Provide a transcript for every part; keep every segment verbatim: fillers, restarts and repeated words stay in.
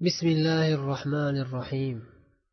بسم الله الرحمن الرحيم.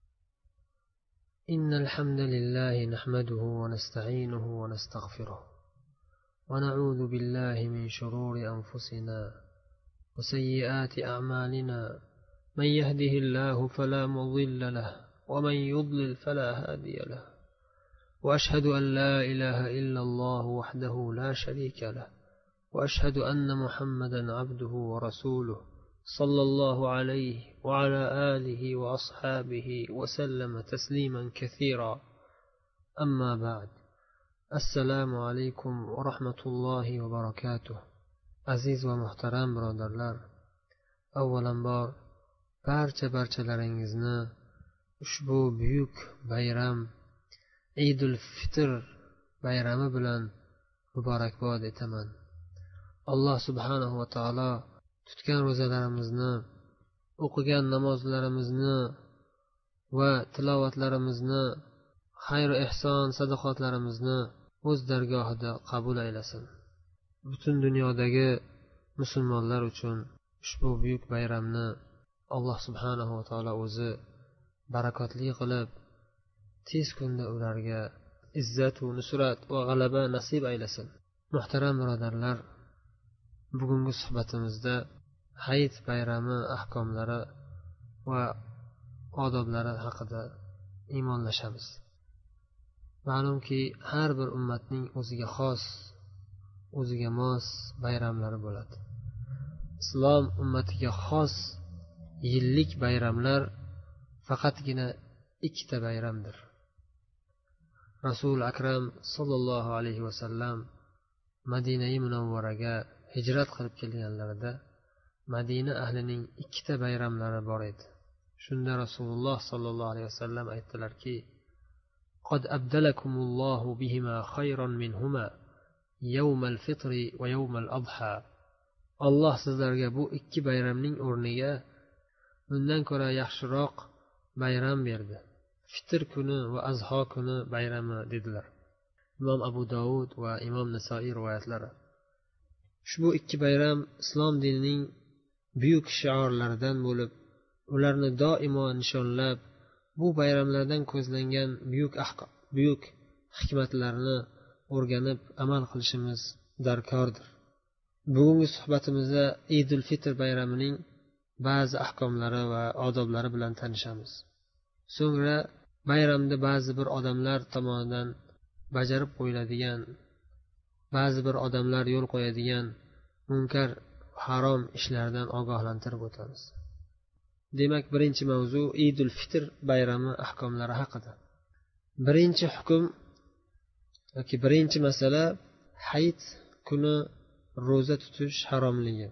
إن الحمد لله نحمده ونستعينه ونستغفره ونعوذ بالله من شرور أنفسنا وسيئات أعمالنا. من يهده الله فلا مضل له ومن يضلل فلا هادي له. وأشهد أن لا إله إلا الله وحده لا شريك له وأشهد أن محمدا عبده ورسوله صلى الله عليه وعلى آله وأصحابه وسلم تسليما كثيرا. أما بعد. السلام عليكم ورحمة الله وبركاته. عزيز ومحترم برادرlar, avvalambor barcha barchalaringizni ushbu buyuk bayram Eidul Fitr bayrami bilan muborakbod etaman. Alloh subhanahu va taolo tutgan ro'zalarimizni, o'qigan namozlarimizni va tilovatlarimizni, xayr va ehson sadoqatlarimizni o'z dargohida qabul aylasin. Butun dunyodagi musulmonlar uchun ushbu buyuk bayramni Alloh subhanahu va taolo o'zi barakotli qilib, tez kunda ularga izzat va nusrat va g'alaba nasib aylasin. Muhtaram birodarlar, bugungi suhbatimizda Hayit bayrami ahkomlari va odoblari haqida iymonlashamiz. Ma'lumki, har bir ummatning o'ziga xos, o'ziga mos bayramlari bo'ladi. Islom ummatiga xos yillik bayramlar faqatgina ikkita bayramdir. Rasul akram sallallohu alayhi vasallam Madina-i Munawvaraga hijrat qilib kelganlarida Madina ahlining ikkita bayramlari bor edi. Shunda Rasululloh sallallohu alayhi vasallam aytdilarki: "Qad abdalakumullohu bihima khayran minhuma yawmal fitri va yawmal adha." Alloh sizlarga bu ikki bayramning o'rniga bundan ko'ra yaxshiroq bayram berdi. Fitr kuni va azho kuni bayrami dedilar. Imom Abu Dovud va Imom Nasoiy rivoyatlari. Ushbu ikki bayram islom dinining buyuk shiorlaridan bo'lib, ularni doimo nishonlab, bu bayramlardan ko'zlangan buyuk ahqo- buyuk hikmatlarni o'rganib amal qilishimiz darkordir. Bugungi suhbatimizda Eidul Fitr bayramining ba'zi ahkomlari va odoblari bilan tanishamiz. So'ngra bayramda ba'zi bir odamlar tomonidan bajarib qo'yiladigan, ba'zi bir odamlar yo'l qo'yadigan munkar harom ishlardan ogohlantirib o'tamiz. Demak, birinchi mavzu Eidul Fitr bayrami ahkomlari haqida. Birinchi hukm yoki birinchi masala Hayit kuni ro'za tutish haromligi.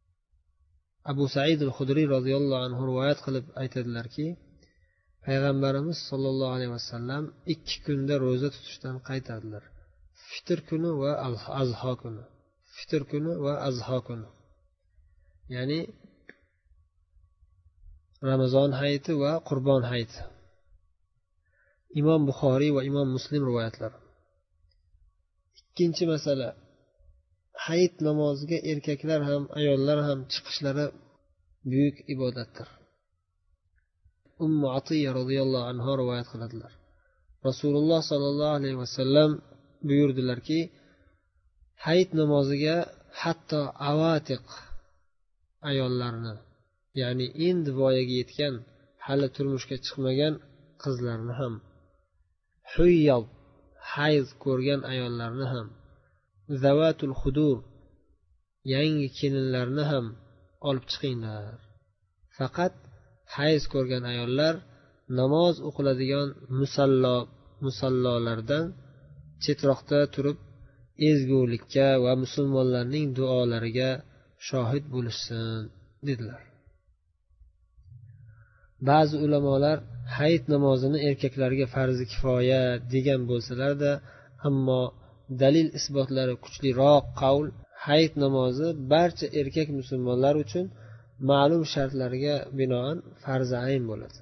Abu Said al-Khudri radhiyallohu anhu rivoyat qilib aytadilarki, Payg'ambarimiz sollallohu alayhi vasallam ikki kunda ro'za tutishdan qaytardilar. Fitr kuni va azho kuni. Fitr kuni va azho kuni. Ya'ni Ramazon hayiti va Qurbon hayiti. Imom Buxoriy va Imom Muslim rivoyatlari. Ikkinchi masala, Hayit namoziga erkaklar ham, ayollar ham chiqishlari buyuk ibodatdir. Ummu Atiyya radhiyallohu anha rivoyat qiladilar. Rasululloh sallallohu alayhi vasallam buyurdilarki, Hayit namoziga hatto avatiq ayollarni, ya'ni endi voyaga yetgan, hali turmushga chiqmagan qizlarni ham, huyyab hayz ko'rgan ayollarni ham, zavatul xudur yangi kelinlarni ham olib chiqinglar. Faqat hayz ko'rgan ayollar namoz o'qiladigan musallo musallolardan chetroqda turib ezgulikka va musulmonlarning duolariga shohid bo'lishsin dedilar. Ba'zi ulamolar Hayit namozini erkaklarga farzi kifoya degan bo'lsalar-da, ammo dalil isbotlari kuchliroq qavl Hayit namozi barcha erkak musulmonlar uchun ma'lum shartlarga binoan farzi ayn bo'ladi.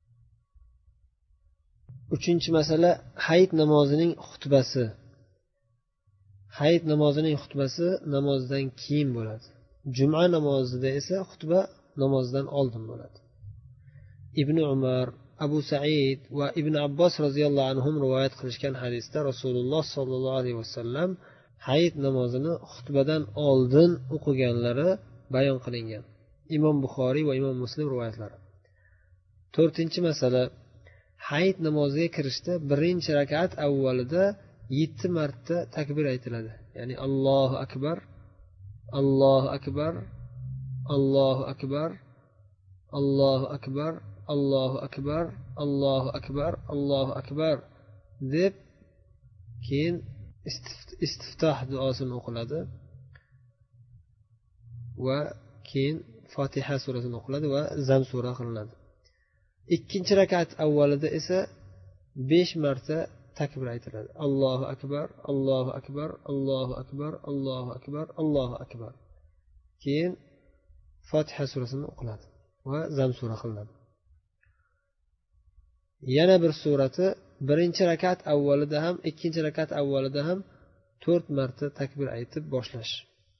Uchinchi masala Hayit namozining xutbasi. Hayit namozining xutbasi namozdan keyin bo'ladi. Juma namozida esa xutba namozdan oldin bo'ladi. ibn Umar, Abu Sa'id va ibn Abbos roziyallohu anhum rivoyat qilishgan hadisda Rasululloh sollallohu alayhi vasallam hayit namozini xutbadan oldin o'qiganlari bayon qilingan. Imom Buxoriy va Imom Muslim rivoyatlari. to'rtinchi masala, hayit namoziga kirishda birinchi rakat avvalida yetti marta takbir aytiladi. Ya'ni Allohu akbar, Allohu akbar, Allohu akbar, Allohu akbar, Allohu akbar, Allohu akbar, Allohu akbar deb keyin istiftoh duosini o'qiladi va keyin Fotiha surasini o'qiladi va Zam sura qilinadi. Ikkinchi rakat avvalida esa besh marta takbir aytiladi. Allohu akbar, Allohu akbar, Allohu akbar, Allohu akbar, Allohu akbar. Keyin Fotiha surasini o'qiladi va Zam sura qilinadi. Yana bir surati birinchi rakat avvalida ham, ikkinchi rakat avvalida ham to'rt marta takbir aytib boshlash.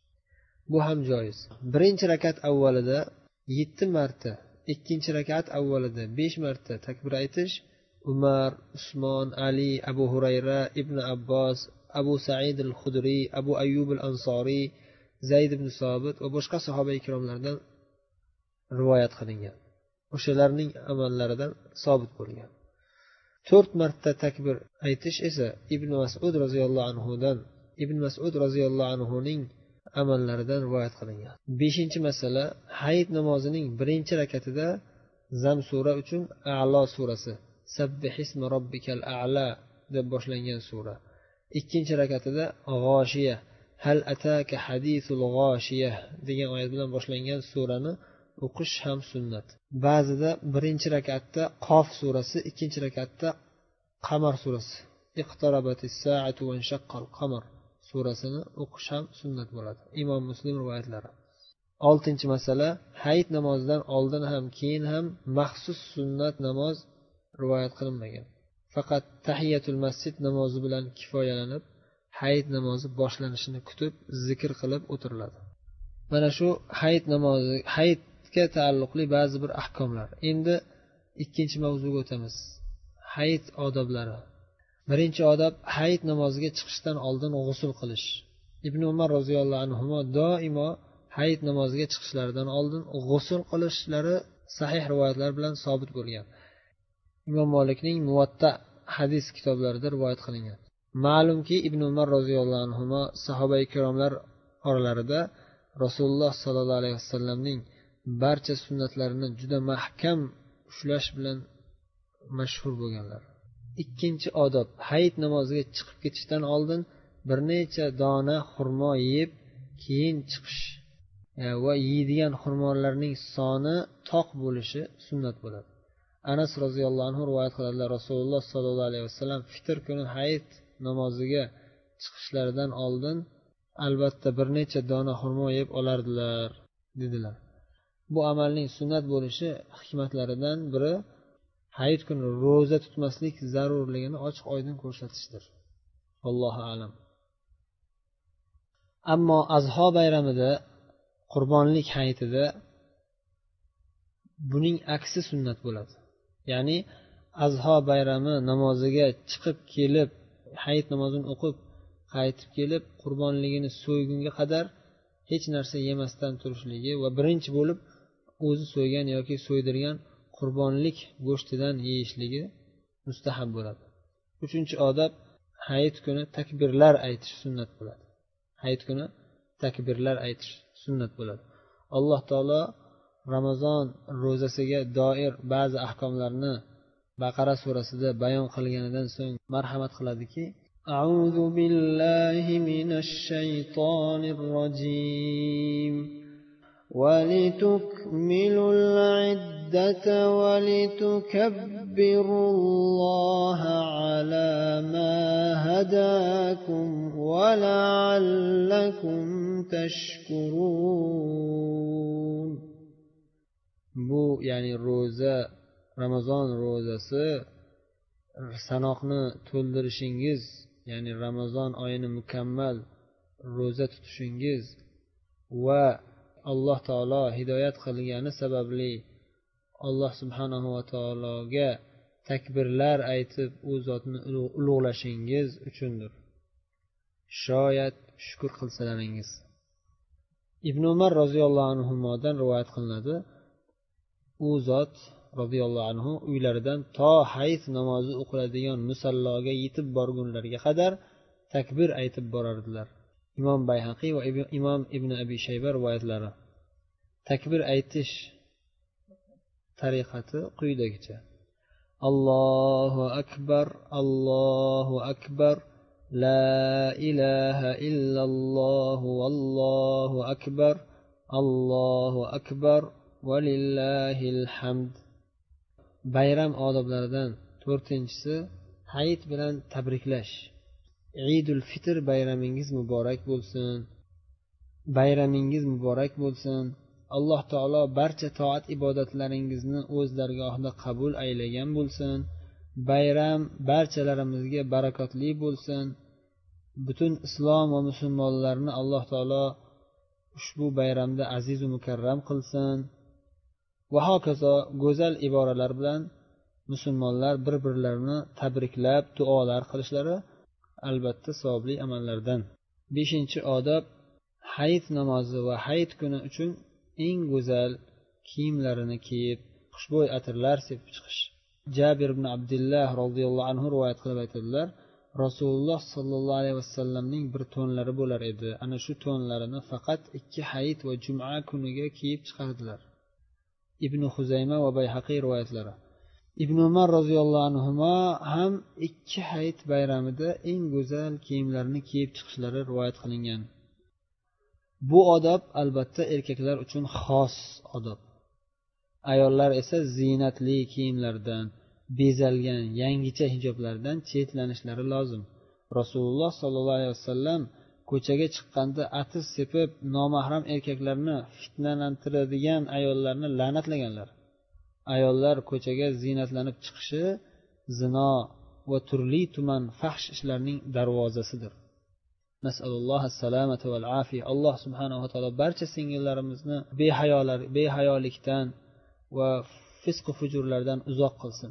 Bu ham joiz. Birinchi rakat avvalida yetti marta, ikkinchi rakat avvalida besh marta takbir aytish Umar, Usmon, Ali, Abu Hurayra, Ibn Abbos, Abu Sa'id al-Khudri, Abu Ayyub al-Ansori, Zayd ibn Sobit va boshqa sahoba ikromlardan rivoyat qilingan. O'shalarning amallaridan sabit bo'lgan. to'rt marta takbir aytish esa Ibn Mas'ud roziyallohu anhudan, Ibn Mas'ud roziyallohu anhuning amallaridan rivoyat qilingan. beshinchi masala, hayit namozining birinchi rakatida Zam sura uchun A'lo surasi, Sabbihisma robbikal a'la deb boshlangan sura. Ikkinchi rakatida G'oshiya, Hal ataka hadithul G'oshiya degan oyat bilan boshlangan surani o'qish ham sunnat. Ba'zida birinchi rakatda Qof surasi, ikkinchi rakatda Qamar surasi, Iqtarabatis sa'atu wa inshaqqal qamar surasini o'qish ham sunnat bo'ladi. Imom Muslim rivoyatlari. oltinchi masala, hayit namozidan oldin ham keyin ham maxsus sunnat namoz rivoyat qilinmagan. Faqat tahiyatul masjid namozi bilan kifoyalanib, hayit namozi boshlanishini kutib, zikr qilib o'tiriladi. Mana shu hayit namozi, hayitga taalluqli ba'zi bir ahkomlar. Endi ikkinchi mavzuga o'tamiz. Hayit odoblari. Birinchi odob, hayit namoziga chiqishdan oldin g'usl qilish. Ibn Umar roziyallohu anhu doimo hayit namoziga chiqishlaridan oldin g'usl qilishlari sahih rivoyatlar bilan sabit bo'lgan. Imom Malikning Muvatta hadis kitoblarida rivoyat qilingan. Ma'lumki, Ibn Umar roziyallohu anhu sahoba ikromlar oralarida Rasululloh sollallohu alayhi vasallamning barcha sunnatlarini juda mahkam ushlash bilan mashhur bo'lganlar. Ikkinchi odob, hayit namoziga chiqib ketishdan oldin bir necha dona xurmo yeb keyin chiqish va yeydigan xurmolarning soni toq bo'lishi sunnat bo'ladi. Anas roziyallohu anhu rivoyat qiladilar, Rasululloh sollallohu alayhi vasallam fitr kuni hayit namoziga chiqishlaridan oldin albatta bir necha dona xurmo yeb olardilar dedilar. Bu amalning sunnat bo'lishi hikmatlaridan biri hayit kuni ro'za tutmaslik zarurligini ochiq oydin ko'rsatishdir. Allohu a'lam. Ammo Azho bayramida, qurbonlik hayitida buning aksi sunnat bo'ladi. Ya'ni Azho bayrami namoziga chiqib kelib, hayit namozini o'qib, qaytib kelib, qurbonligini so'ygunga qadar hech narsa yemasdan turishligi va birinchi bo'lib o'zi so'ygan yoki so'ydirgan qurbonlik go'shtidan yeyishligi mustahab bo'ladi. Uchinchi odob, hayit kuni takbirlar aytish sunnat bo'ladi. Hayit kuni takbirlar aytish sunnat bo'ladi. Alloh taolo Ramazon ro'zasiga doir ba'zi ahkomlarni Baqara surasida bayon qilganidan so'ng marhamat qiladiki: A'udhu billahi minash shaytonir rojim. وَلِتُكْمِلُوا الْعِدَّةَ وَلِتُكَبِّرُوا اللَّهَ عَلَى مَا هَدَاكُمْ وَلَعَلَّكُمْ تَشْكُرُونَ. Bu ya'ni ro'za, Ramazon ro'zasi sanoqni to'ldirishingiz, ya'ni Ramazon oyini mukammal ro'za tutishingiz va alloh taolo hidoyat qilgani sababli alloh subhanahu va taologa takbirlar aytib u zotni ulug'lashingiz uchundir, shoyat shukur qilsalaringiz. ibn umar roziyallohu anhudan rivoyat qilinadi, u zot roziyallohu anhu uylaridan to hayz namozi o'qiladigan musalloga yetib borgunlariga qadar takbir aytib borardilar. imom Bayhaqiy va imom ibn abi shayba rivoyatlari. Takbir aytish tariqati quyidagicha: Allohu akbar, Allohu akbar, la ilaha illalloh, vallohu akbar, Allohu akbar, valillahil hamd. Bayram odoblaridan to'rtinchisi hayit bilan tabriklash. Eidul Fitr bayramingiz muborak bo'lsin. Bayramingiz muborak bo'lsin. Alloh taolo barcha toat ibodatlaringizni o'z dargohida qabul aylagan bo'lsin. Bayram barchalarimizga barakotli bo'lsin. Butun islom va musulmonlarni Alloh taolo ushbu bayramda aziz va mukarram qilsin. Va hokazo go'zal iboralar bilan musulmonlar bir-birlarini tabriklab duolar qilishlari albatta savobli amallardan. beshinchi odob hayit namozi va hayit kuni uchun eng go'zal kiyimlarini kiyib xushbo'y atirlar sepib chiqish. Jabir ibn Abdullah roziyallohu anhu rivoyat qilib aytadilar, Rasululloh sollallohu alayhi vasallamning bir to'nlari bo'lar edi. Ana shu to'nlarini faqat ikki hayit va juma kuniga kiyib chiqardilar. Ibn Xuzayma va Bayhaqiy rivoyatlari. Ibn Umar roziyallohu anhu ham ikki hayit bayramida eng go'zal kiyimlarini kiyib chiqishlari rivoyat qilingan. Bu odob albatta erkaklar uchun xos odob. Ayollar esa ziynatli kiyimlardan, bezalgan yangicha hijoblardan chetlanishlari lozim. Rasululloh sollallohu alayhi vasallam ko'chaga chiqqanda atir sepib nomahram erkaklarni fitnalantiradigan ayollarni la'natlaganlar. Ayollar ko'chaga ziynatlanib chiqishi zino va turli tuman fahsh ishlarning darvozasidir. Nasallallohu as-salamata val afiya. Alloh subhanahu va taolo barcha singillarimizni behayolar, behayolikdan va fisq va fujurlardan uzoq qilsin.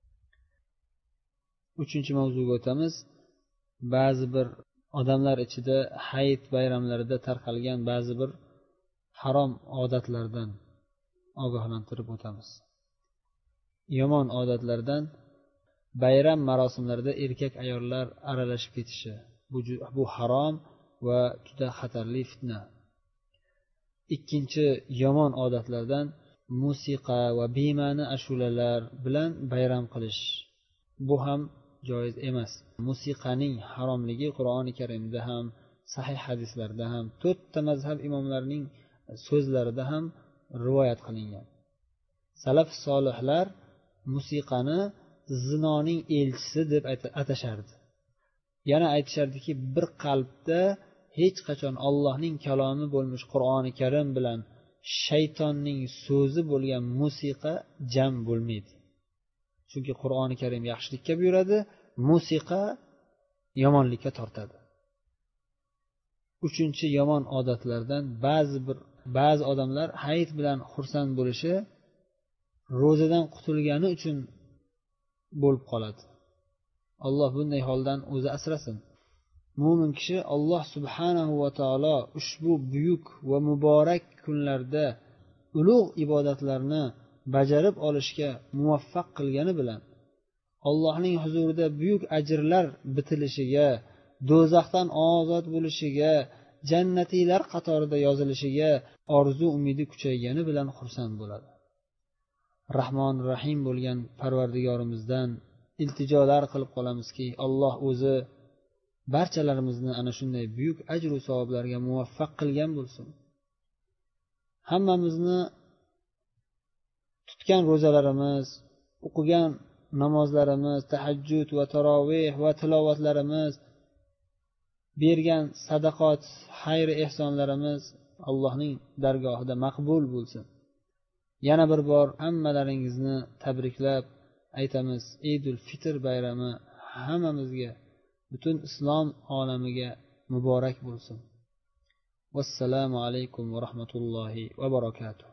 Uchinchi mavzuga o'tamiz. Ba'zi bir odamlar ichida hayit bayramlarida tarqalgan ba'zi bir harom odatlardan ogohlantirib o'tamiz. Yomon odatlardan bayram marosimlarida erkak ayollar aralashib ketishi. Bu, bu harom va juda xatarli fitna. Ikkinchi yomon odatlardan musiqa va bema'ni ashulalar bilan bayram qilish. Bu ham joiz emas. Musiqaning haromligi Qur'oni Karimda ham, sahih hadislarda ham, to'rtta mazhab imomlarining so'zlarida ham rivoyat qilingan. Salaf solihlar musiqani zinoning elchisi deb atashardi. Yana aytishardiki, bir qalbda hech qachon Allohning kalomi bo'lmish Qur'oni Karim bilan shaytonning so'zi bo'lgan musiqa jam bo'lmaydi. Chunki Qur'oni Karim yaxshilikka buyuradi, musiqa yomonlikka tortadi. Uchinchi yomon odatlardan ba'zi bir ba'zi odamlar hayit bilan xursand bo'lishi ro'zadan qutulgani uchun bo'lib qoladi. Alloh bunday holdan o'zi asrasin. Mo'min kishi Alloh subhanahu va taolo ushbu buyuk va muborak kunlarda ulug' ibodatlarni bajarib olishga muvaffaq qilgani bilan Allohning huzurida buyuk ajrlar bitilishiga, do'zaxdan ozod bo'lishiga, jannatiylar qatorida yozilishiga orzu umidi kuchaygani bilan xursand bo'ladi. Rahmon Rahim bo'lgan Parvardigorimizdan iltijolar qilib qolamizki, Alloh o'zi barchalarimizni ana shunday buyuk ajr va savoblarga muvaffaq qilgan bo'lsin. Hammamizni tutgan ro'zalarimiz, o'qigan namozlarimiz, tahajjud va taroveh va tilovatlarimiz, bergan sadaqot, xayr ehsonlarimiz Allohning dargohida maqbul bo'lsin. Yana bir bor hammalaringizni tabriklab aytamiz. Eidul Fitr bayrami hammamizga, butun islom olamiga muborak bo'lsin. vassalomu alaykum va rahmatullohi va barakatuh.